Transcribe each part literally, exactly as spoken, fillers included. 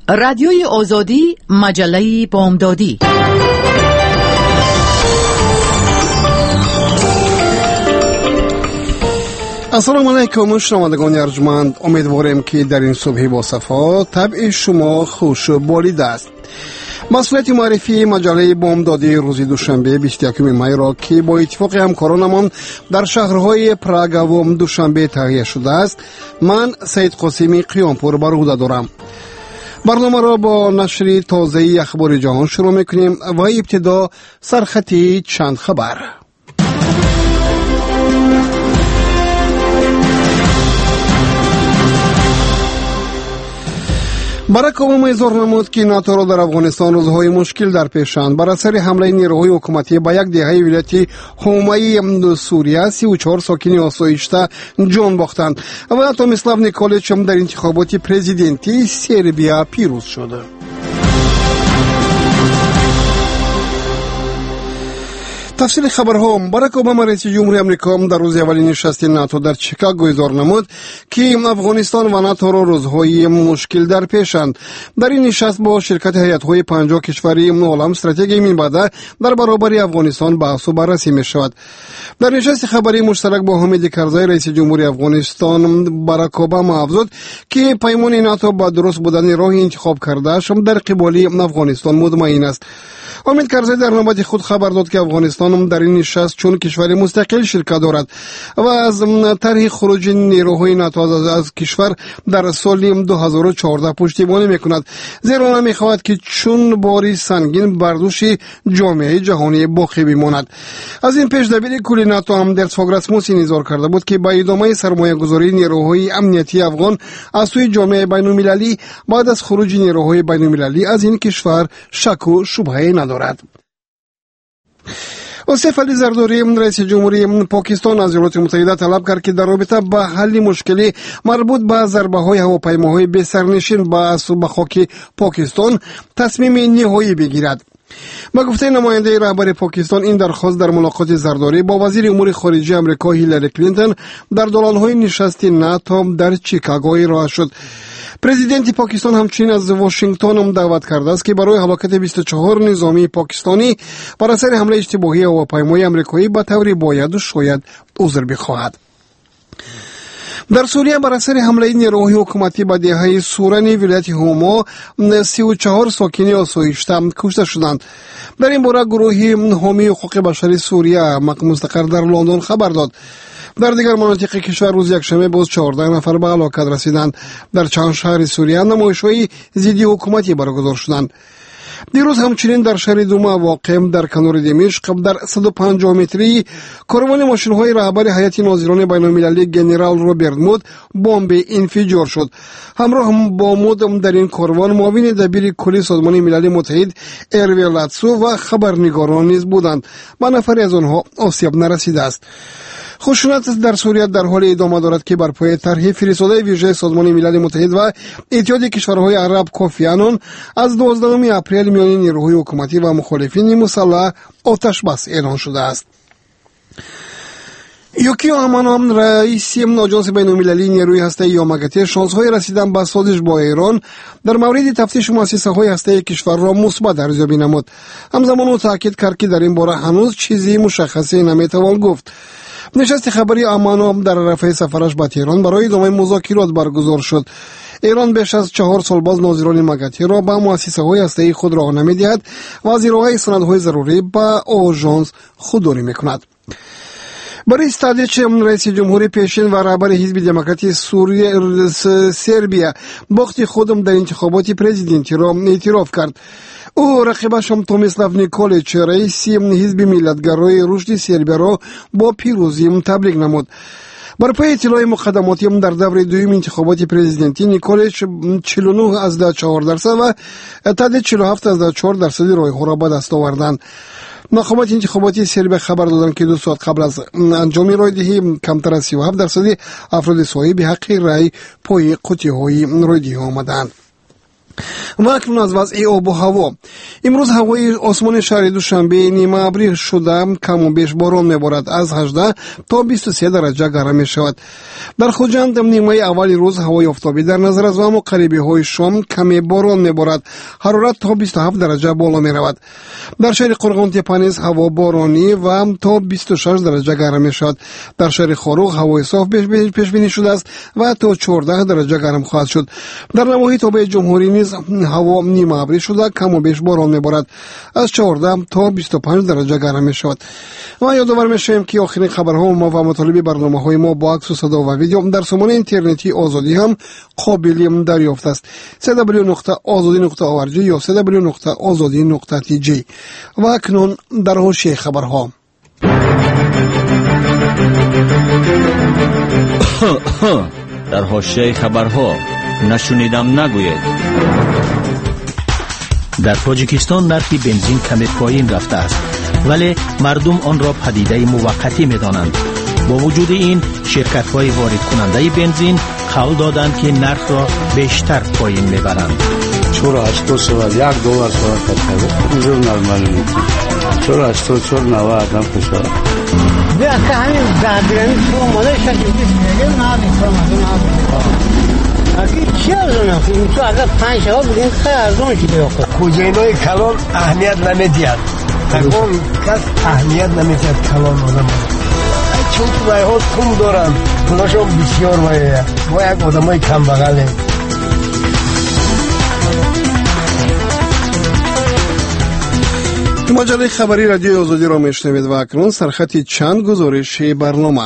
رادیوی آزادی، مجله بامدادی. السلام علیکم شنوندگان ارجمند، امیدواریم که در این صبح با صفا طبع شما خوش و بالید است. مسئولیت معرفی مجله بامدادی روز دوشنبه بیست و یکم می را که با اتفاق همکارانمان در شهرهای پراگ و دوشنبه تهیه شده است، من سید قاسمی قیامپور بر عهده دارم. برنامه را با نشر تازه اخبار جهان شروع میکنیم و ابتدا سرخطی چند خبر. باراک اوباما اظهار نمود که ناتو را در افغانستان روزهای مشکل در پیشند. بر اثر حمله نیروهای حکومتی به یک دهه ولایت حومه سوریه سی و چهار ساکن آسایشته جان باختند و تومیسلاو نیکولیچ هم در انتخابات پرزیدنتی سربیا پیروز شد. تفصیل خبرها. باراک اوباما رئیس جمهوری آمریکا در روز اولین نشست ناتو در شیکاگو اظهار نمود که افغانستان و ناتو را روزهای مشکل در پیشند. در این نشست با شرکت هیئت‌های پنجاه کشوری عالم استراتژی می بعد در برابر افغانستان بحث و بررسی می شود. در نشست خبری مشترک با حامد کرزی رئیس جمهوری افغانستان، باراک اوباما افزود که پیمان ناتو با درست بودن راه انتخاب کرده شم در قبال افغانستان مطمئن است. حامد کرزی در نوبت خود خبر داد که افغانستان در این نشست چون کشور مستقل شرکت دارد و از طرح خروج نیروهای ناتو از کشور در سال دو هزار و چهارده پشتیبانی میکند، زیرا نمیخواهد که چون باری سنگین بر دوش جامعه جهانی باقی بماند. از این پیش دبیر کل ناتو هم در فاگ رسموسین اظهار کرده بود که با ادامه سرمایه گذاری نیروهای امنیتی افغان از سوی جامعه بین المللی بعد از خروج نیروهای بین المللی از این کشور شک و شبهه ندارد. آصف علی زرداری رئیس جمهوری پاکستان از ایالات متحده طلب کرد که در رابطه با حل مشکلی مربوط به ضربه‌های هواپیماهای بی سرنشین به خاک پاکستان تصمیم نهایی بگیرد. با گفته نماینده رهبر پاکستان، این درخواست در ملاقات زرداری با وزیر امور خارجه آمریکا هیلاری کلینتون در دوران‌های نشست ناتو در شیکاگو ارائه شد. پرزیدنت پاکستان همچنین از واشنگتن هم دعوت کرده است که برای هلاکت بیست و چهار نظامی پاکستانی بر اثر حمله اشتباهی هواپیمای آمریکایی به طور باید و شاید عذر بخواهد. در سوریه بر اثر حمله نیروهای حکومتی به دهه سورانی ولایت هوما سی و چهار ساکن آسایشته کشته شدند. در این باره گروهی حامی حقوق بشر سوریه مستقر در لندن خبر داد. در دیگر مناطق کشور روز یکشنبه باز چهارده نفر به هلاکت رسیدند. در چند شهر سوریه نمایش‌های ضد حکومتی برگزار شدند. دیروز همچنین در شهر دوما واقع در کنار دمشق در صد و پنجاه متری کاروان ماشین‌های رهبر هیئت ناظران بین‌المللی جنرال روبرت مود بمب انفجار شد. همراه با مود در این کاروان معاون دبیر کلی سازمان ملل متحد اروی لاتسو و خبرنگاران نیز بودند. با نفری از آنها آسیب نرسیده است. خشونت در سوریه در حال ادامه دارد که بر پایه طرح فرستاده ویژه سازمان ملل متحد و اتحاد کشورهای عرب کوفی عنان از دوازدهم اپریل میان نیروهای حکومتی و مخالفین مسلح آتش بس اعلان شده است. یوکیو امانو رئیس آژانس بین‌المللی نیروی هسته‌ای یاماگاتی شانس‌های رسیدن به سازش با ایران در مورد تفتیش مؤسسه‌های هسته‌ای کشور را مثبت ارزیابی نمود. همزمان او تاکید کرد که در این باره هنوز چیزی مشخصی نمیتوان گفت. نشست خبری امانو در رفع سفرش به تهران برای ادامه مذاکرات برگزار شد. ایران بیش از چهار سال باز ناظران ماگاتی را به مؤسسه‌های هسته‌ای خود راه نمی‌دهد و از ارائه سندهای ضروری به آژانس خودداری می‌کند. بوریس تادیچ رئیس جمهوری پیشین و رهبر حزب دموکراتی سوریه سربیا باخت خودم در انتخابات پرزیدنتی را اعتراف کرد. او رقیبش هم تومیسلاو نیکولیچ رئیس حزب ملتگرای رشد سربیا را با پیروزی تبریک نمود. بر پای اطلاع مقدماتی در دور دوم انتخابات پرزیدنتی نیکولیچ چهل و نه از چهار درصد و تادیچ چهل و هفت از چهار درصد رای‌ها را به دست آوردند. مقامات انتخاباتی سربیا خبر دادند که دو ساعت قبل از انجام رایدهی کمتر از سی و هفت درصد افراد صاحب حق رای پای قطعه‌های رایدهی آمدند. و اکنون از وضع آب و هوا. امروز هوای آسمان شهر دوشنبه نیمه ابری شده، کم و بیش باران میبارد. از هجده تا بیست و سه درجه گرم می شود. در خوجند نیمه اول روز هوای آفتابی در نظر است و اما قریبی های شام کمی باران میبارد. حرارت تا بیست و هفت درجه بالا می رود. در شهر قرغان تپه نیز هوا بارانی و تا بیست و شش درجه گرم می شود. در شهر خاروق هوای صاف پیش بینی شده است و تا چهارده درجه گرم خواهد شد. در نواحی تابع جمهوری نیز هوا نیمه ابری شده، کم و بیش باران میبارد. از چهارده تا بیست و پنج درجه گرم می شود. و یادآور میشیم که آخرین خبرها ما و مطالب برنامه‌های ما با عکس و صدا و ویدیو در سامانه اینترنتی آزادی هم قابل دریافت است. دبلیو دبلیو دبلیو نقطه آزادی نقطه او ار جی یا دبلیو دبلیو دبلیو نقطه آزادی نقطه تی جی. و اکنون در حوزه خبرها. در حوزه خبرها نشنیدم نگوید. در تاجیکستان نرخ بنزین کمی پایین رفته است، ولی مردم آن را پدیده موقتی می‌دانند. با وجود این شرکت‌های وارد کننده بنزین قول دادند که نرخ را بیشتر پایین می‌برند. چرا هشتاد شود یک دلار شود کتاب اینجور نرمال نیست. چرا هشتاد چرا نوه آدم کشور بیا که همین زندگانی تو ماله شکل بیست میگه نابی تو ماله اگه چی ارزونه این تو اگر پنج ها بگین خیلی ارزون شده آخه کجینای کلان اهمیت نمیدید. اگرون کس اهمیت نمیدید کلان آدم چون تو رایحات کم دارن پولاشون بسیار باید ما یک آدم های کم بغله. مجله خبری رادیو آزادی را میشنوید و اکنون سرخط چند گزارش برنامه.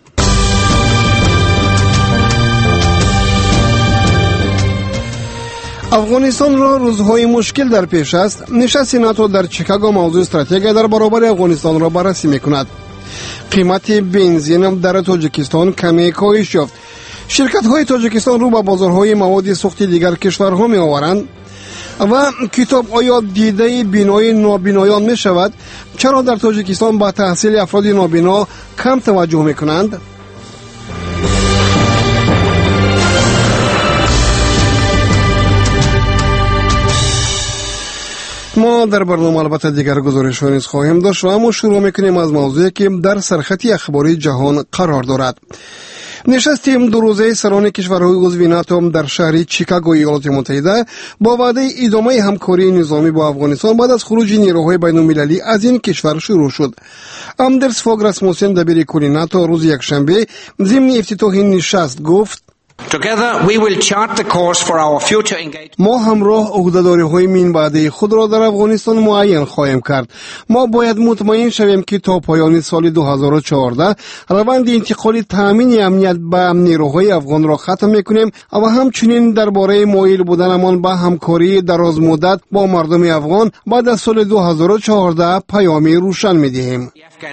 افغانستان را روزهای مشکل در پیش است. نشست ناتو در چیکاگو موضوع استراتژی در برابر افغانستان را بررسی میکند. قیمت بنزین در تاجیکستان کمی کاهش یافت. شرکت های تاجیکستان رو به بازارهای مواد سوخت دیگر کشورها می آورند. و کتاب آیا دیده بینایی نابینایان می شود؟ چرا در تاجیکستان با تحصیل افراد نابینا کم توجه می کنند؟ ما در برنامه البته دیگر گزارش ها نیز خواهیم داشت و اما شروع میکنیم از موضوعی که در سرخط اخباری جهان قرار دارد. نشست دو روزه سران کشورهای عضو ناتو در شهر چیکاگو ایالات متحده با وعده ادامه همکاری نظامی با افغانستان بعد از خروج نیروهای بین المللی از این کشور شروع شد. اندرس فوگ راسموسن دبیر کل ناتو روز یکشنبه ضمن افتتاح نشست گفت Together we will chart the course for our future engagement. ما همراه عهده‌داری‌های من بعده خود را در افغانستان معین خواهیم کرد. ما باید مطمئن شویم که تا پایان سال دو هزار و چهارده روند انتقال تامین امنیت به نیروهای افغان را ختم می‌کنیم و همچنین درباره مایل بودنمان به همکاری دراز مدت با مردم افغان بعد از سال دو هزار و چهارده پیامی روشن می‌دهیم.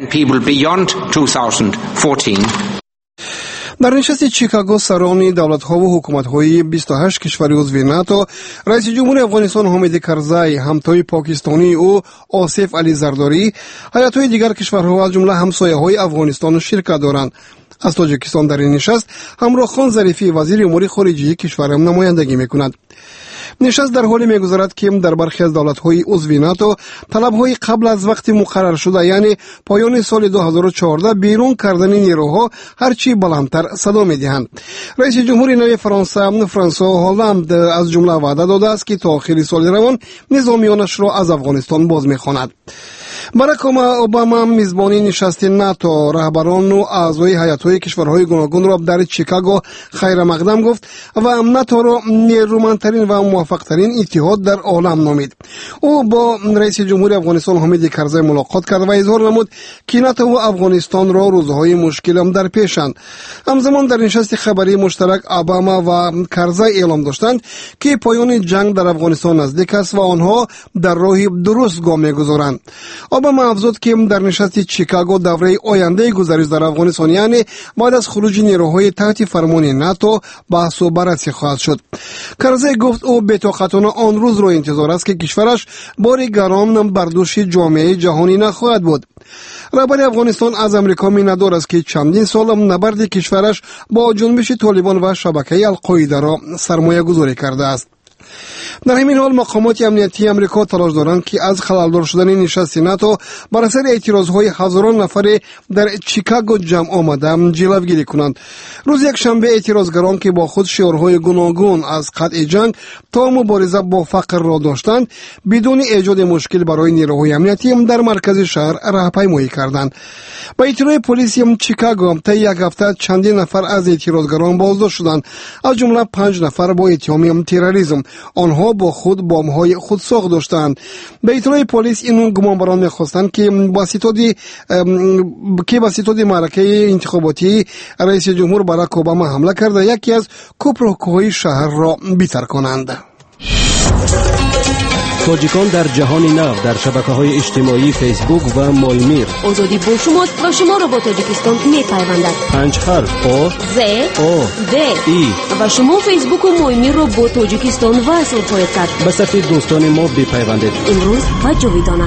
در نشست چیکاگو سران دولت‌ها و حکومت‌های بیست و هشت کشور عضو ناتو رئیس جمهور افغانستان حامد کرزی، همتای پاکستانی او آصف علی زرداری، هیئت‌های دیگر کشورها از جمله همسایه‌های افغانستان شرکت دارند. از تاجیکستان در این نشست همراه خان ظریفی وزیر امور خارجه کشور نمایندگی می‌کند. نشست در حالی می‌گذرد که در برخی از دولت‌های عضو ناتو طلب‌های قبل از وقت مقرر شده یعنی پایان سال دو هزار و چهارده بیرون کردن نیروها هرچی بلندتر صدا می‌دهند. رئیس جمهور نو فرانسه فرانسوا هالند از جمله وعده داده است که تا آخر سال روان نظامیانش را از افغانستان باز می‌خواند. باراک اوباما میزبانی نشست ناتو رهبران و اعضای هیئت‌های کشورهای گوناگون را در چیکاگو خیر مقدم گفت و ناتو را نیرومندترین و موفقترین اتحاد در عالم نامید. او با رئیس جمهور افغانستان حامد کرزی ملاقات کرد و اظهار نمود که ناتو و افغانستان را روزهای مشکل هم در پیشند. همزمان در نشست خبری مشترک اوباما و کرزی اعلام داشتند که پایان جنگ در افغانستان نزدیک است و آنها در راه درست گام می‌گذارند. اوباما افزود که در نشست چیکاگو دوره آینده گزارش در افغانستان یعنی بعد از خروج نیروهای تحت فرمان ناتو بحث و بررسی خواهد شد. کرزی گفت او بتوقعتانه آن روز را انتظار است که کشورش بار گران بر دوش جامعه جهانی نخواهد بود. رهبر افغانستان از امریکا می‌ندارد است که چندین سال نبرد کشورش با جنبش طالبان و شبکه القاعده را سرمایه گذاری کرده است. در همین حال مقامات امنیتی امریکا تلاش دارند که از خلالدار شدن نشست ناتو بر اثر اعتراضهای هزاران نفر در چیکاگو جمع آمده جلوگیری کنند. روز یک شنبه اعتراضگران که با خود شعارهای گوناگون از قطع جنگ تا مبارزه با فقر را داشتند بدون ایجاد مشکل برای نیروهای امنیتی در مرکز شهر راهپیمایی کردند. با اطلاع پلیس چیکاگو تا یک هفته چندین نفر از اعتراضگران بازداشت شدند، از جمله پنج نفر با اتهام تروریسم. آنها با خود بمب‌های خودساخت داشتند. به اطلاع پلیس این گمانبران می‌خواستند که واسطه که واسطه معرکه انتخاباتی رئیس جمهور باراک اوباما حمله کرده یکی از کوپرکوهای شهر را بی‌تر کنند. تاجیکان در جهان نو در شبکه‌های اجتماعی فیسبوک و مولمیر. آزادی با شماست و شما را با تاجیکستان می‌پیوندد. پنج حرف آ ز آ د ای و شما فیسبوک و مولمیر را با تاجیکستان وصل خواهید کرد. به صفحه دوستان ما بپیوندید. امروز و جاویدانه.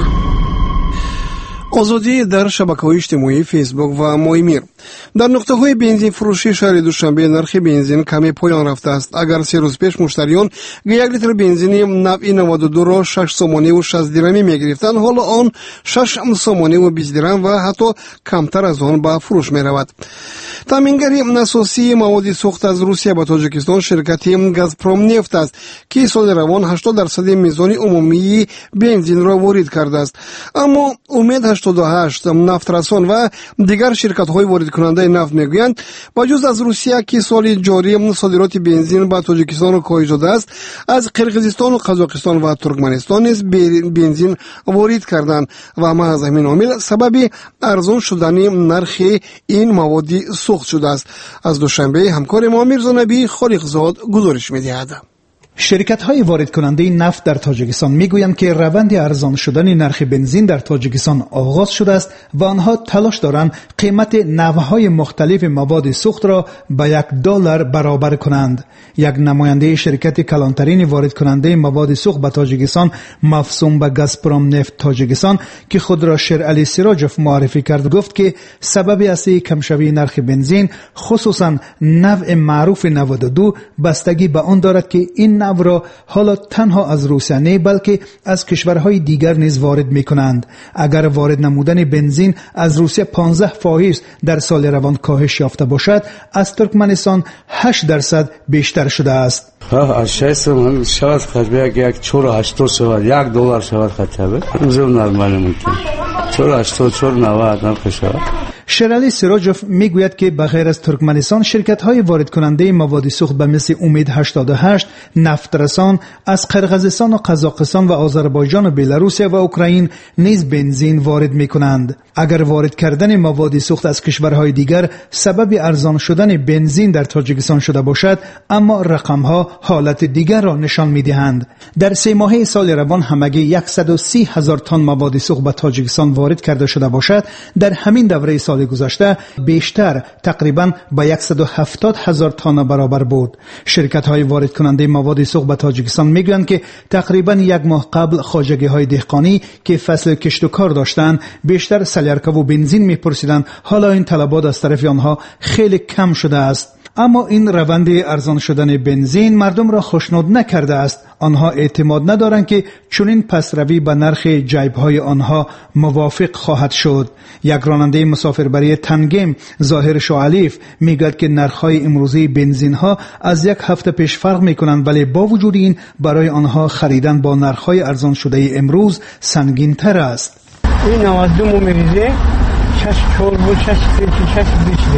آزادی در شبکه‌های اجتماعی فیسبوک و مولمیر. در نقطه‌های بنزین فروشی شهر دوشنبه نرخ بنزین کمی پایان رفته است. اگر سه روز پیش مشتریان یک لیتر بنزین نوع نود و دو را شش سومانی و شصت درمی می‌گرفتند، حالا آن شش سومانی و بیست درم و حتی کمتر از آن به فروش می‌رود. تامینگری نسوسی مواد سوخت از روسیه به تاجیکستان شرکت گازپروم نفت است که سال روان هشتاد درصد میزان عمومی بنزین را وارد کرده است. اما امید هشتاد و هشت نفترسان و دیگر شرکت‌های وارد کننده نفت میگویند با جز از روسیه که سال جاری صادرات بنزین به تاجیکستان کاهش یافته است، از قرقیزستان و قزاقستان و ترکمنستان نیز بنزین وارد کردند و محض همین عامل سبب ارزان شدن نرخ این مواد سوخت شده است. از دوشنبه همکار ما میرزا نبی خالقزاد گزارش می‌دهد. شرکت‌های وارد کننده نفت در تاجیکستان میگویند که روند ارزان شدن نرخ بنزین در تاجیکستان آغاز شده است و آنها تلاش دارند قیمت نوع‌های مختلف مواد سوخت را به یک دلار برابر کنند. یک نماینده شرکت کلانترین وارد کننده مواد سوخت به تاجیکستان مفصوم به گازپروم نفت تاجیکستان که خود را شرعلی سیراجوف معرفی کرد گفت که سبب اصلی کمشوی نرخ بنزین خصوصا نوع معروف نود و دو بستگی به آن دارد که این نو را حالا تنها از روسیه نه بلکه از کشورهای دیگر نیز وارد می کنند. اگر وارد نمودن بنزین از روسیه پانزده فاصله در سال روان کاهش یافته باشد، از ترکمنستان هشت درصد بیشتر شده است. از شصت من شود خرج یک چهار و هشتاد شود یک دلار شود خرج روزم نرمال ممکن چهار و هشتاد چهار و نود نرخ شود. شرعلی سیراجوف میگوید که بغیر از ترکمنستان شرکت‌های وارد کننده مواد سوخت به مثل امید هشتاد و هشت، نفترسان از قرقیزستان و قزاقستان و آذربایجان و بلاروسیه و اوکراین نیز بنزین وارد می‌کنند. اگر وارد کردن مواد سوخت از کشورهای دیگر سبب ارزان شدن بنزین در تاجیکستان شده باشد، اما رقم‌ها حالت دیگر را نشان می‌دهند. در سه ماهه سال روان همگی صد و سی هزار تن مواد سوخت به تاجیکستان وارد کرده شده باشد. در همین دوره سال گذشته بیشتر تقریباً با صد و هفتاد هزار تن برابر بود. شرکت‌های وارد کننده مواد سوخت به تاجیکستان میگویند که تقریباً یک ماه قبل خواجگی‌های دهقانی که فصل کشت و کار داشتند بیشتر سلیرکه و بنزین می‌پرسیدند. حالا این طلبات از طرف آنها خیلی کم شده است. اما این روند ارزان شدن بنزین مردم را خوشنود نکرده است. آنها اعتماد ندارند که چنین پسروی به نرخ جیب‌های آنها موافق خواهد شد. یک راننده مسافربری تنگیم ظاهر شعلیف میگوید که نرخ‌های امروزی بنزین‌ها از یک هفته پیش فرق می‌کنند، ولی با وجود این برای آنها خریدن با نرخ‌های ارزان شده امروز سنگین‌تر است. این نود و دو میریزه شش چهار شش شش بیست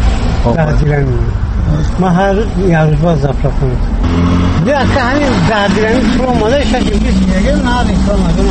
درم. ما هر یک روز باز افرا کنیم. بیا که همین درم تو ماله شش بیست میگه نه میکنم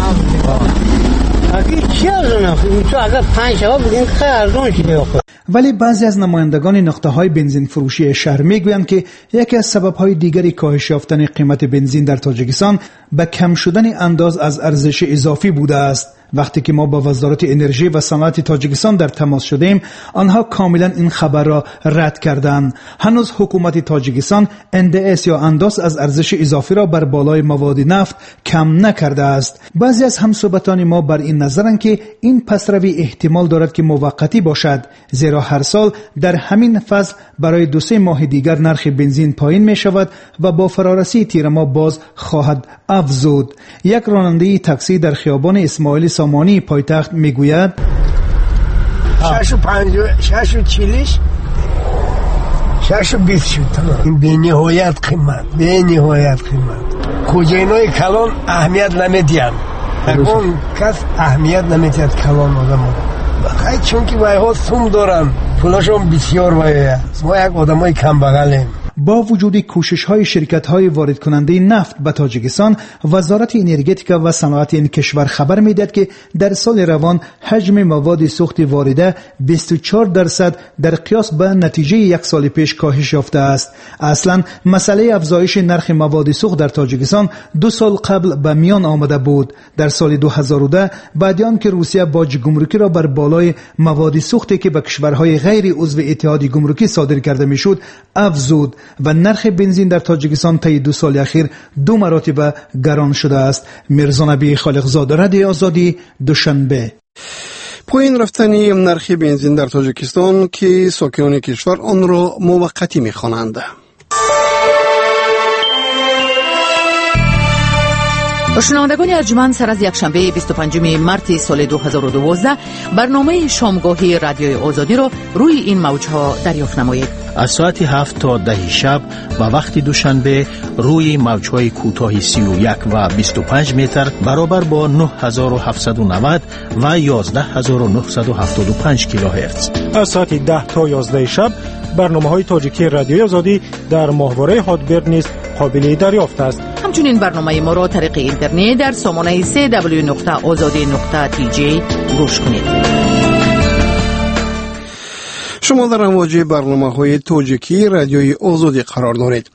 نه. اگه چی ارزونه؟ تو اگر پنج شب بگین خیلی ارزون شده آخه. ولی بعضی از نمایندگان نقطه‌های بنزین فروشی شهر میگویند که یکی از سبب‌های دیگری کاهش یافتن قیمت بنزین در تاجیکستان به کم شدن انداز از ارزش اضافی بوده است. وقتی که ما با وزارت انرژی و صنعت تاجیکستان در تماس شدیم، آنها کاملا این خبر را رد کردند. هنوز حکومت تاجیکستان ان دی اس یا انداز از ارزش اضافی را بر بالای مواد نفت کم نکرده است. بعضی از همصحبتان ما بر این نظرند که این پسروی احتمال دارد که موقتی باشد، زیرا هر سال در همین فصل برای دو سه ماه دیگر نرخ بنزین پایین می شود و با فرارسی تیر ماه باز خواهد افزود. یک راننده تاکسی در خیابان اسماعیل سامانی پایتخت می گوید شش و پنجاه شش و چلیش شش و بیست شد. این به نهایت قیمت به نهایت قیمت کجینای کلان اهمیت نمیدین. اون کس اهمیت نمیدید کلان آدم خیلی چون که وای ها سوم دارن پولاشون بسیار وایه. ما یک آدم های کم بغلیم. با وجود کوشش‌های شرکت‌های وارد کننده نفت به تاجیکستان، وزارت انرژتیک و صنعت این کشور خبر می‌دهد که در سال روان حجم مواد سوخت وارده بیست و چهار درصد در قیاس به نتیجه یک سال پیش کاهش یافته است. اصلاً مسئله افزایش نرخ مواد سوخت در تاجیکستان دو سال قبل به میان آمده بود. در سال دو هزار و ده بعد از آنکه روسیه باج گمرکی را بر بالای مواد سوختی که به کشورهای غیر عضو اتحاد گمرکی صادر کرده میشد افزود و نرخ بنزین در تاجیکستان طی دو سال اخیر دو مراتب گران شده است. میرزا نبی خالقزاد، رادیو آزادی، دوشنبه. پایین رفتن نرخ بنزین در تاجیکستان که ساکنان کشور آن را موقتی می‌خوانند. شنوندگان ارجمند، سر از یکشنبه بیست و پنجم مارس سال دو هزار و دوازده برنامه شامگاهی رادیوی آزادی را روی این موج‌ها دریافت نمایید. از ساعت هفت تا ده شب و وقت دوشنبه روی موج‌های کوتاه سی و یک و بیست و پنج متر برابر با نه هزار و هفتصد و نود و یازده هزار و نهصد و هفتاد و پنج کیلوهرتز. از ساعت ده تا یازده شب برنامه‌های تاجیکی رادیوی آزادی در ماهواره هاتبرد نیز قابل دریافت است. همچنین برنامه ما را طریق اینترنت در سامانه سه دبلیو نقطه آزادی نقطه تی جی گوش کنید. شما در امواج برنامه‌های تاجیکی رادیوی آزادی قرار دارید.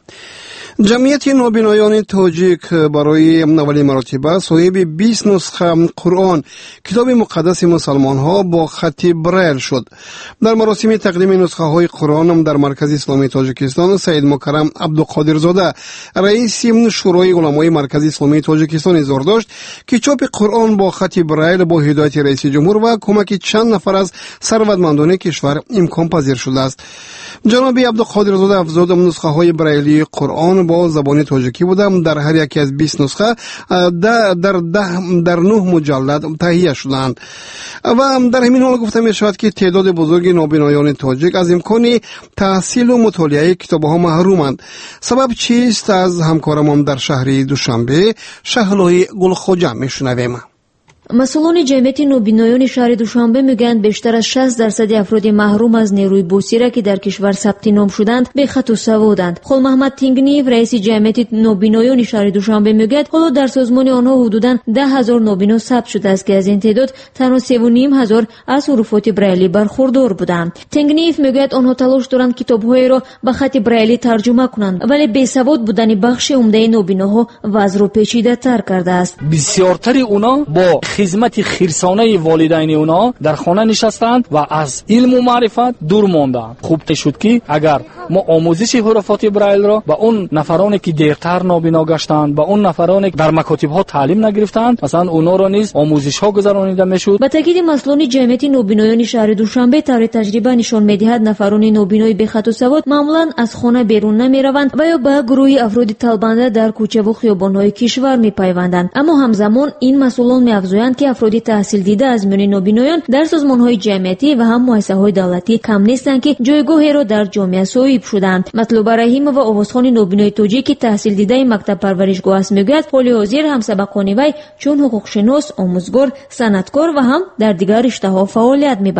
جمعیت نابینایان تاجیک برای اولین مرتبه صاحب بیست نسخه قرآن کتاب مقدس مسلمان ها با خط برایل شد. در مراسم تقدیم نسخه های قرآن در مرکز اسلامی تاجیکستان، سید مکرم عبدالقادر زاده رئیس شورای علمای مرکز اسلامی تاجیکستان اظهار داشت که چاپ قرآن با خط برایل با هدایت رئیس جمهور و کمک چند نفر از ثروتمندان کشور امکان پذیر شده است. جناب عبدالقادر زاده افزود نسخه های برایلی قرآن با زبان تاجیکی بودم در هر یکی از بیست نسخه در ده در نه مجلد تهیه شدند و در همین حال گفته می شود که تعداد بزرگ نابینایان تاجیک از امکان تحصیل و مطالعه کتاب‌ها محرومند. سبب چیست؟ از همکارم در شهر دوشنبه شهلای گلخوجه میشنویم. مسئولان جمعیت نوبینایان شهر دوشنبه میگویند بیشتر از شصت درصد افراد محروم از نیروی بوسیره که در کشور ثبت نام شدند به خط و سوادند. خل محمد تینگنیف رئیس جمعیت نوبینایان شهر دوشنبه میگوید حالا در سازمان آنها حدوداً ده هزار نوبینا ثبت شده است که از این تعداد تنها سه و نیم هزار از حروفات برایلی برخوردار بودند. تینگنیف میگوید آنها تلاش دارند کتاب‌های را به خط برایلی ترجمه کنند، ولی بی‌سواد بودن بخش عمده نوبیناها وضع را پیچیده‌تر کرده است. بسیارتر اونا با خدمت خیرسانه والدین اونا در خانه نشستند و از علم و معرفت دور ماندند. خوب شد که اگر ما آموزش حروفات برایل را به اون نفرانی که دیرتر نابینا گشتند، به اون نفرانی که در مکاتب ها تعلیم نگرفتند، مثلا اونا را نیز آموزش ها گذرانیده میشد. با تاکید مسئولان جمعیت نوبینایان شهر دوشنبه طور تجربه نشان میدهد نفران نوبینای به خط و سواد معمولا از خانه بیرون نمیروند و یا به گروهی افراد طلبنده در کوچه و خیابان‌های کشور میپیوندند. اما همزمان این مسئولان می‌افزایند که افراد تحصیل دیده از میان نوبینایان در سازمان‌های جمعیتی و هم مؤسسه‌های دولتی کم نیستند که جایگاهی را در جامعه صاحب شدند. مطلوب رحیم و آوازخوان نوبینای توجیه تحصیل دیده مکتب پرورشگاه است میگوید حالی حاضر هم سبقان وی چون حقوق شناس، آموزگار، صنعتکار و هم در دیگر رشته‌ها فعالیت میبرند.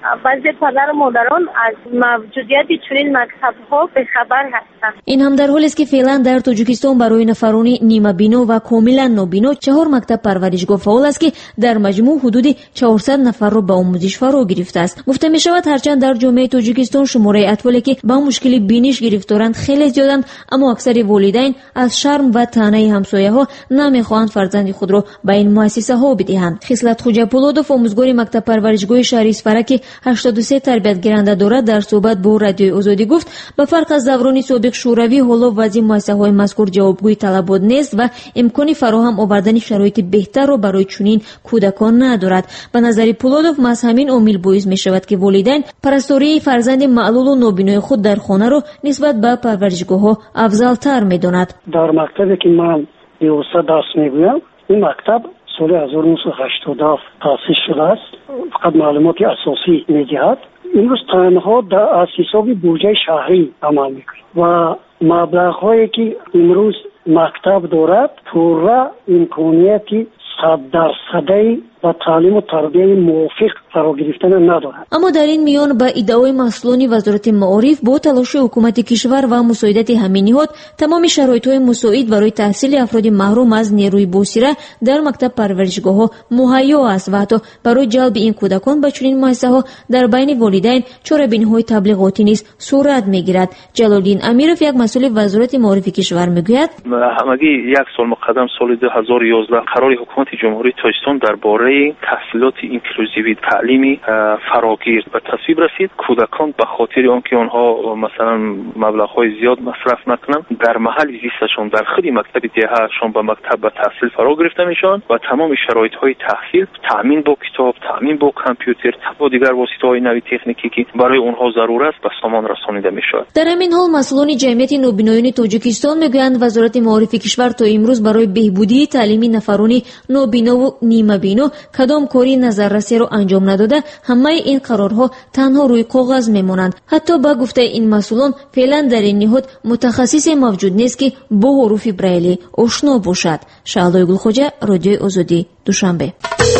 بعضی پدر و مادران از موجودیت چنین مکتب‌ها به خبر هستند. این هم در حالی است که فعلا در تاجیکستان برای نفران نیمه بینو و کاملا نابینا چهار مکتب پرورشگاه فعال است که در مجموع حدود چهارصد نفر را به آموزش فرا گرفته است. گفته می شود هرچند در جامعه تاجیکستان شماره اطفالی که با مشکل بینش گرفتارند خیلی زیادند، اما اکثر والدین از شرم و طعنه همسایه ها نمیخواهند فرزند خود را به این مؤسسه ها بدهند. خصلت خوجا پولودوف، آموزگار مکتب پرورشگاه شهر اصفهان که هشتاد و سه تربیت گیرنده دارد، در صحبت با رادیوی آزادی گفت به فرق از دوران سابق شوروی حالا وضع مؤسسه های مذکور جوابگوی طلبات نیست و امکان فراهم آوردن شرایط بهتر را برای چنین کودکان ندارد. به نظر پولودوف از همین عامل باعث می شود که والدین پرستاری فرزند معلول و نابینای خود در خانه را نسبت به پرورشگاه ها افضل تر می داند. در مکتبی که من بیوسته درس می گویم، این مکتب سال هزار و نهصد و هشتاد و هفت تأسیس شده است. فقط معلومات اساسی می دهد. امروز تنها از حساب بودجه شهری عمل میکنه و مبلغ هایی که امروز مکتب دارد پورا امکانیتی صد درصدی و تعلیم و تربیت موافق فرا گرفتن ندارد. اما در این میان با ادعای مسئولان وزارت معارف با تلاش حکومت کشور و مساعدت همین نهاد تمام شرایط‌های مساعد برای تحصیل افراد محروم از نیروی بصیره در مکتب پرورشگاه‌ها مهیا است و حتی برای جلب این کودکان به چنین مؤسسه‌ها در بین والدین چاره‌بینی‌های تبلیغاتی نیز صورت می‌گیرد. جلالدین امیرов یک مسئول وزارت معارف کشور میگوید همگی یک سال مقدم سال دو هزار و یازده قرار حکومت جمهوری تاجیکستان درباره تحصیلات اینکلوزیوی تعلیمی فراگیر و تصویب رسید. کودکان به خاطر آنکه آنها مثلا مبلغ‌های زیاد مصرف نکنند در محل زیستشان در خود مکتب دیههشان به مکتب به تحصیل فرا گرفته میشن و تمام شرایط‌های تحصیل، تامین با کتاب، تامین با کامپیوتر و دیگر واسطه‌های نوی تکنیکی که برای آنها ضرور است به سامان رسانیده میشود. در همین حال مسئولان جمعیت نابینایان تاجیکستان میگویند وزارت معارف کشور تا امروز برای بهبودی تعلیمی نفران نابینا و نیمه بینا کدام کاری نظررسی را انجام نداده. همه این قرارها تنها روی کاغذ میمانند. حتی با گفته این مسئولان فعلا در این نهاد متخصص موجود نیست که با حروف برایلی آشنا باشد. شهلای گلخوجه، رادیوی آزادی، دوشنبه.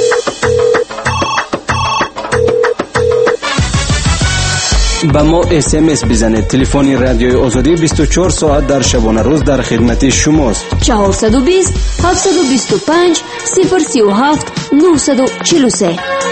با ما اس ام اس بزنید. تلفن رادیوی آزادی بیست و چهار ساعت در شبانه روز در خدمت شماست. چهارصد و بیست هفتصد و بیست و پنج صفر سی و هفت نهصد و چهل و سه.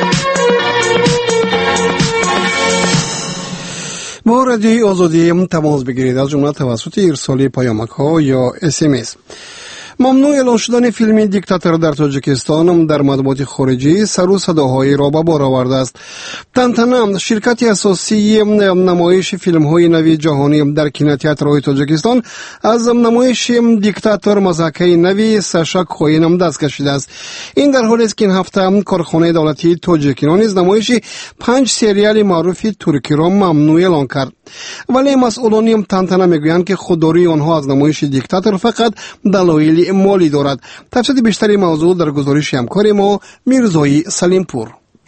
با رادیوی آزادی تماس بگیرید، از جمله توسط ارسال پیامک ها یا اس ام اس. ممنوع اعلان شدن فیلم دیکتاتور در تاجیکستان در مطبوعات خارجی سر و صداهایی را به بار آورده است. تنتنا، شرکت اساسی نمایش فیلم های نوی جهانی در کینوتئاترهای تاجیکستان، از نمایش دیکتاتور مزاحکه نوی ساشا کوین دست کشیده است. این در حالی است که این هفته کارخانه دولتی تاجیکستان نیز نمایش پنج سریال معروف ترکی را ممنوع اعلان کرد. ولی مسئولان تنتنا میگویند که خودداری آنها از نمایش دیکتاتور فقط دلایل مالی دارد. تفصیل بیشتری موضوع در گزارش همکار ما میرزایی سلیمپور.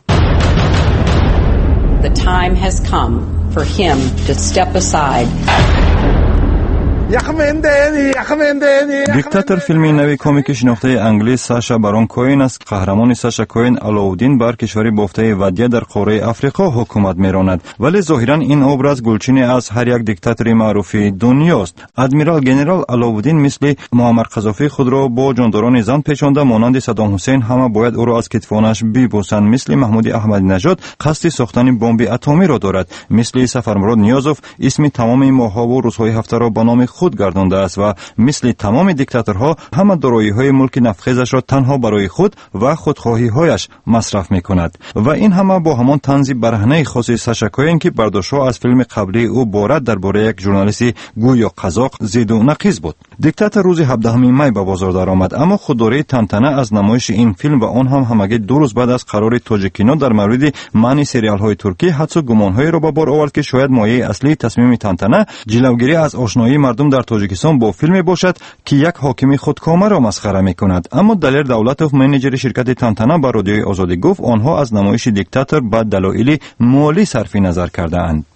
The time has come for him to step aside. دیکتاتور فیلمی نوی کمیک شناخته انگلی ساشا بارون کوین است. قهرمان ساشا کوین علاودین بر کشوری بافته ودیه در قاره افریقا حکومت میراند، ولی ظاهرا این ابراز گلچینی از هر یک دیکتاتوری معروف دنیاست. ادمیرال گنرال علاودین مثل معمر قذافی خود را با جانداران زن پیچانده، مانند صدام حسین همه باید او را از کتفانش ببوسند. مثل محمود احمدی نژاد قصد ساختن بمب اتمی را دارد. مثل سفرمراد نیازوف اسم تمام ماه‌ها و روزهای هفته را به نام خود گردانده است و مثل تمام دیکتاتورها همه دارایی‌های ملک نفتخیزش را تنها برای خود و خودخواهی‌هایش مصرف می‌کند و این همه با همان طنز برهنه خاص ساشا کوین که برداشت‌ها از فیلم قبلی او بارد درباره یک ژورنالیست گویا قزاق زید و نقیض بود. دیکتاتور روز هفدهم می به بازار درآمد، اما خودداری تنتنه از نمایش این فیلم و آن هم همگی دو روز بعد از قرار تاجیکینا در مورد منع سریال‌های ترکی حدس گمان‌هایی را به بار آورد که شاید مایه اصلی تصمیم تنتنه جلوگیری از آشنایی مردم در تاجیکستان با فیلم باشد که یک حاکم خودکامه را مسخره می‌کند. اما دلیر دولتوف، منیجر شرکت تنتنه، با رادیوی آزادی گفت آنها از نمایش دیکتاتور با دلایل مالی صرف نظر کرده‌اند.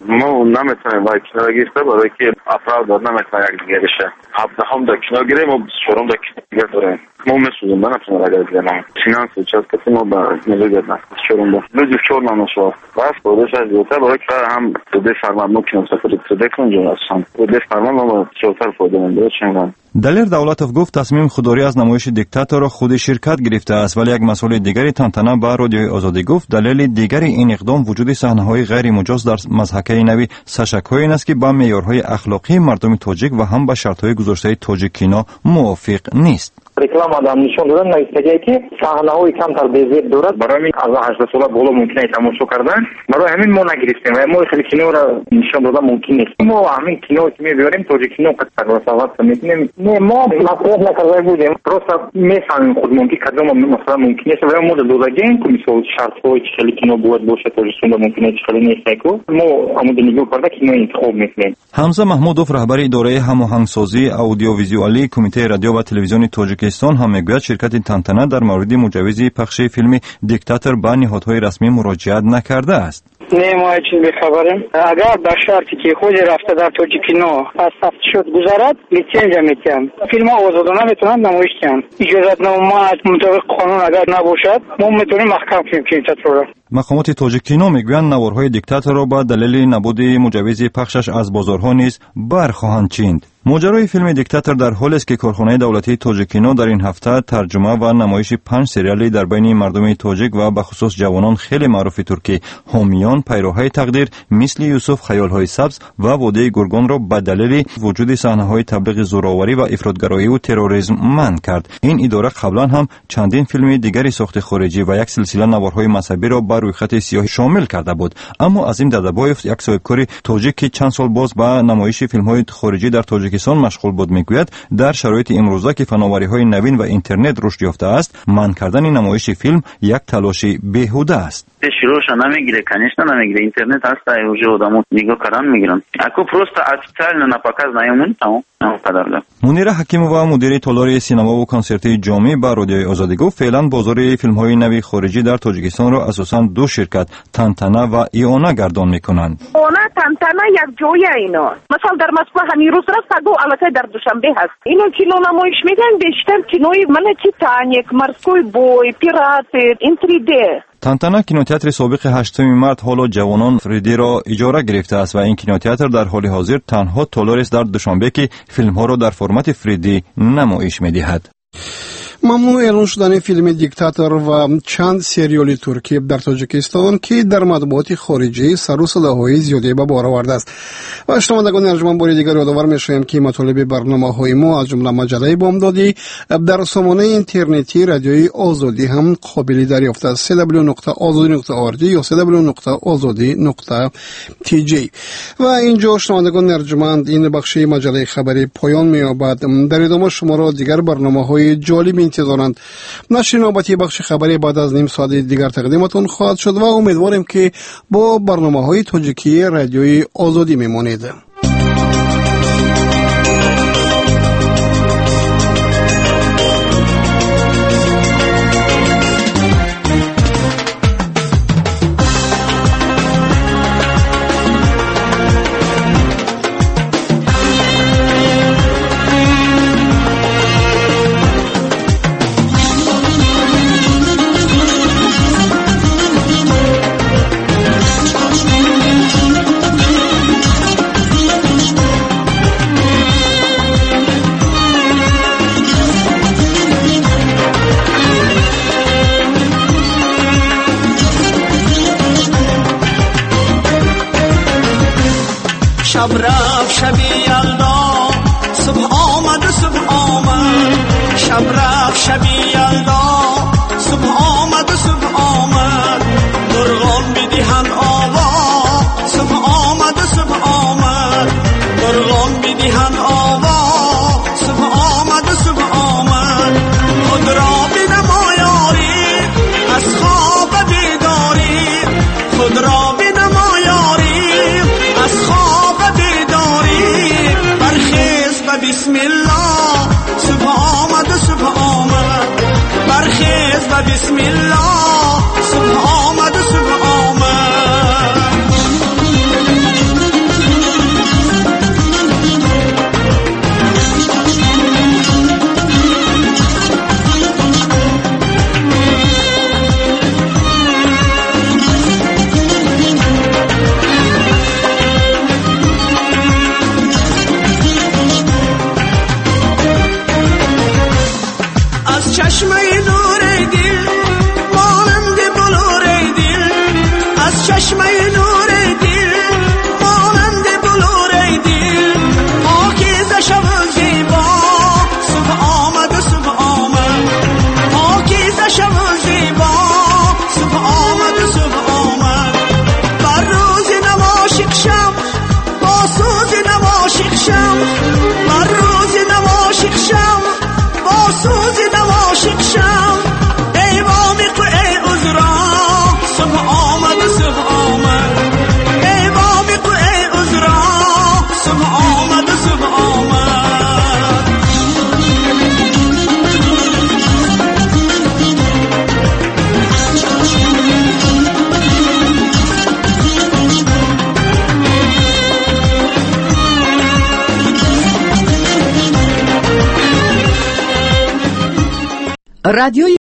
ما نمیتونیم با کنار گرفته برای که افراد نمیتونه یک دیگه بشه. هفته هم در کنار گیریم و بیست و چهارم در کنار دیگه داریم. ما میسوزیم من نمیتونم را گرفت گرم. فینانس و چیز کسی ما با نزد گردن. بیست و چهارم دا. بیست و چهار نمیشه. بس بودش از دیوتا برای که هم بوده فرمان ممکنه سفر تده کنیم اصلا. بوده فرمان ما چهارتر فوده من داره چنگان. دلیر دولتوف گفت تصمیم خودداری از نمایش دیکتاتور را خود شرکت گرفته است، ولی یک مسئول دیگری تنتنه به رادیوی آزادی گفت دلیل دیگری این اقدام وجود صحنه‌های غیر مجاز در مضحکه نوی ساشاکوین است که با معیارهای اخلاقی مردم تاجیک و هم با شرط‌های گذاشته تاجیک کینو موافق نیست. реклама адам нишон додан навистагие ки саҳнаҳои камтар безеб дорад барои ҳамин аз ҳаштад сола боло мумкин тамошо кардан барои ҳамин мо нагирифтем ва мо хеле киноро нишон додан мумкин нест мо ҳамин кино ки мебиёрем тоҷик кино қадсагвасават метинем не мо масъулият накарда будем просто мефаҳмем худмон ки кадом масъала мумкин нест ва мо додагем ки мисол шартҳои чӣ хеле кино бояд бошад тоҷикистонда мумкин нест чӣ хеле нест ку мо ҳамуда нигоҳ карда кинои интихоб мекунем. ҳамза маҳмудов раҳбари идораи ҳамоҳангсозӣ аудиовизуалии кумитаи радио ва телевизиони тоҷикистон ҳам мегӯяд ширкати тантана дар мавриди муҷаввизи пахши филми диктатор ба ниҳодҳои расмӣ муроҷиат накардааст. не мо ҳеҷ бехабарем. агар ба шарти ки худи рафта дар тоҷикино аз тафтишот гузарад лицензия метиҳам. филмҳо озодона метавонанд намоиш диҳанд. иҷозатнома мутобиқи қонун агар набошад мо метавонем маҳкам кунем кинотеатрро. мақомоти тоҷикино мегӯянд наворҳои диктаторро ба далели набуди муҷаввизи пахшаш аз бозорҳо низ бархоҳанд чинд. моҷарои филми диктатор дар ҳолест ки корхонаи давлатии тоҷикино дар ин ҳафта тарҷума ва намоиши панҷ сериали дар байни мардуми тоҷик ва бахусус ҷавонон хеле маъруфи туркӣ ҳомиён пайроҳаи тақдир мисли юсуф хаёлҳои сабз ва водии гургонро ба далели вуҷуди саҳнаҳои таблиғи зӯроварӣ ва ифротгароиву терроризм манъ кард. ин идора қаблан ҳам чандин филми дигари сохти хориҷӣ ва як силсила наворҳои мазҳабиро ба рӯйхати сиёҳӣ шомил карда буд. аммо азим дадабоев як соҳибкори тоҷик ки чанд сол боз ба намоиши филмҳои хориҷӣ дар тоҷикистон машғул буд мегӯяд дар шароити имрӯза ки фановариҳои навин ва интернет рушд ёфтааст манъ кардани намоиши филм як талоши беҳуда аст. широша намегире, конечно намегире, интернет ҳаста уже одамо нигоҳ кардан мегиранд. Ако просто официально на показ наёмон тамом намоқадарда. мунира ҳакимова мудири толори синамову консертии ҷомӣ ба родиои озодӣ гуфт феълан бозори филмҳои нави хориҷӣ дар тоҷикистонро асосан ду ширкат тантана ва иона гардон мекунанд. она тантана якҷоя ино. Масал дар Москва ҳамин рӯз рафтаду аллакай дар Душанбе ҳаст. Ино кино намоиш медиҳан бештар кинои мана Титаник, Морской бой, Пираты, ин три дэ. тантана кинотеатри собиқи ҳаштуми март ҳоло ҷавонон фридиро иҷора гирифтааст ва ин кинотеатр дар ҳоли ҳозир танҳо толорест дар Душанбе ки филмҳоро дар формати фриди намоиш медиҳад. мамнӯъ эълон шудани филми диктатор ва чанд сериоли туркӣ дар тоҷикистон ки дар матбуоти хориҷӣ сару садоҳои зиёде ба бор овардааст. ва шунавандагони арҷуманд бори дигар ёдовар мешавем ки матолиби барномаҳои мо аз ҷумла маҷалаи бомдодӣ дар сомонаи интернетии радиои озодӣ ҳам қобили дарёфт аст. си дабл ю нуқта озодӣ нуқта орг ё си дабл ю нуқта озодӣ нуқта ти ҷи. ва инҷо шунавандагони арҷуманд ин бахши маҷалаи хабарӣ поён меёбад. дар идома шуморо дигар барномаҳои ҷолиб интизоранд. нашри навбати бахши хабарӣ баъд аз ним соати дигар тақдиматон хоҳад шуд ва умедворем ки бо барномаҳои тоҷикии радиои озодӣ мемонед. شب رفت شبی یلدا صبح آمد و صبح آمد شب رفت شبی یلدا صبح آمد و صبح آمد مرغان بدهند آوا صبح آمد و صبح آمد مرغان بدهند آوا صبح آمد و صبح آمد خود را بنما یاری از خواب بیداری خود را بنما یاری از خواب بسم الله صبح آمد و صبح آمد نور دل مانند بلور دل از چشمه نور دل مانند بلور دل پاکیزه شب زیبا صبح آمد صبح آمد پاکیزه شب زیبا صبح آمد صبح آمد بر روز نواشق شم با سوز نواشق شم بر روز نواشق شم با سوز نواشق شم ای وامق ای عذرا صبح آمد صبح آمد ای وامق ای عذرا صبح آمد صبح آمد رادیوی